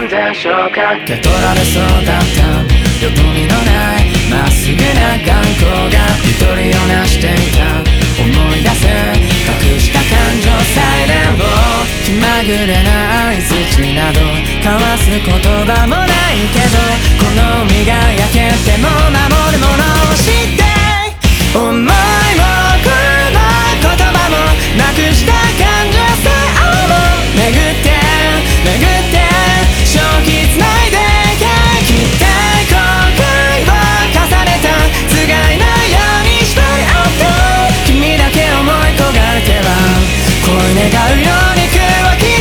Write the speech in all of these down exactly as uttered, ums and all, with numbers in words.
んでしょうか。受け取られそうだったよどみのないまっすぐな眼光がゆとりをなしていた。思い出せ隠した感情さえでも気まぐれな相槌など交わす言葉もないけどこの身が焼けても守るものを知って思いもこの言葉もなくした感情さえも巡って巡って正気つないできって後悔を重ねたつがいのように縛り合って君だけ思い焦がれては恋願うように肉を切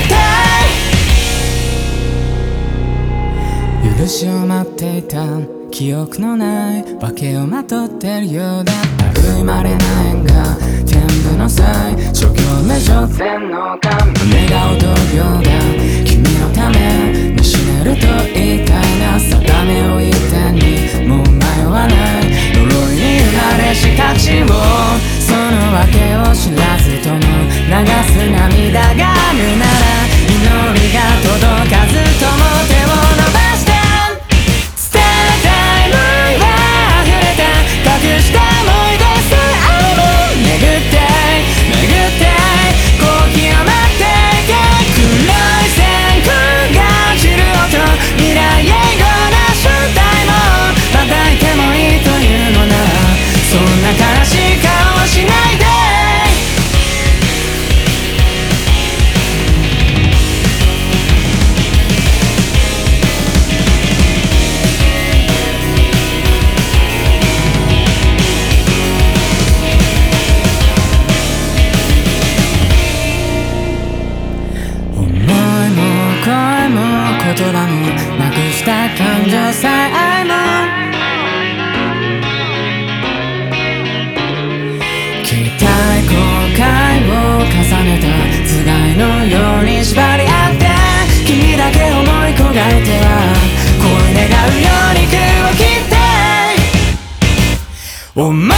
って許しを待っていた記憶のない化けをまとってるようだった類まれな縁が天部の際諸行無常全能感胸が躍るようだ君のために死ねると言いたいな定めを一点にもう迷わない呪いに生まれした血をその訳を知らずとも流す涙があるなら祈りが届かずとも手を伸ばして隠した思い出さえも巡って巡ってこう極まっていけ黒い線が散る音未来永劫な正体もまたいてもいいというのならそんな悲しい顔をしないで言葉もなくした感情さえも期待後悔を重ねた頭蓋のように縛り合って君だけ思い焦がれては恋願うように肉を切ってお前